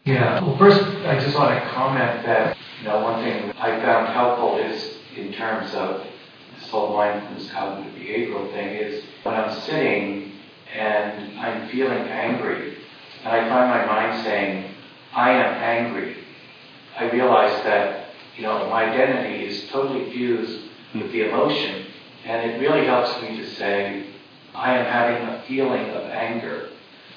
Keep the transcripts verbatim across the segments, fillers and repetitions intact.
Yeah. Well, first, I just want to comment that, you know, one thing I found helpful is in terms of this whole mindfulness cognitive behavioral thing is when I'm sitting and I'm feeling angry, and I find my mind saying, I am angry, I realize that, you know, my identity is totally fused with the emotion, and it really helps me to say, I am having a feeling of anger.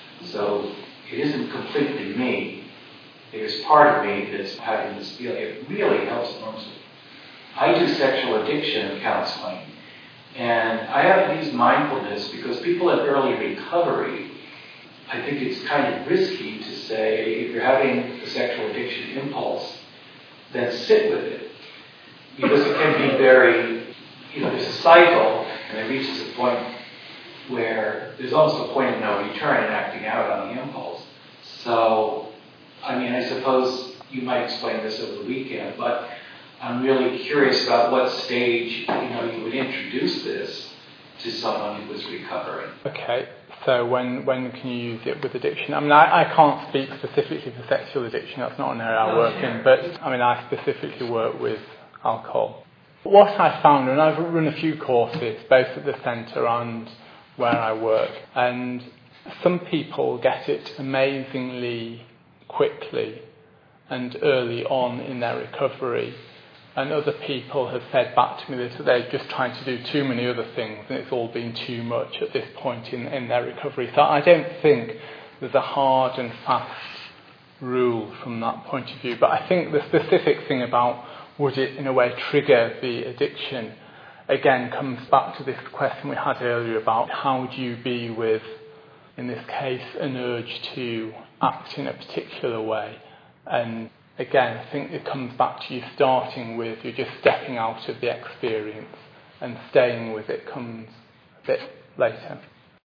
So it isn't completely me. There's part of me that's having this feeling. It really helps enormously. I do sexual addiction counseling, and I haven't used mindfulness because people in early recovery, I think it's kind of risky to say, if you're having a sexual addiction impulse, then sit with it. Because it can be very, you know, there's a cycle, and it reaches a point where there's almost a point of no return in acting out on the impulse. So, I mean, I suppose you might explain this over the weekend, but I'm really curious about what stage, you know, you would introduce this to someone who was recovering. Okay, so when when can you use it with addiction? I mean, I, I can't speak specifically for sexual addiction, that's not an area I work in, but I mean, I specifically work with alcohol. What I found, and I've run a few courses, both at the centre and where I work, and some people get it amazingly quickly and early on in their recovery, and other people have fed back to me that they're just trying to do too many other things and it's all been too much at this point in, in their recovery. So I don't think there's a hard and fast rule from that point of view, but I think the specific thing about would it in a way trigger the addiction again comes back to this question we had earlier about how do you be with, in this case, an urge to act in a particular way. And again, I think it comes back to you starting with you're just stepping out of the experience, and staying with it comes a bit later.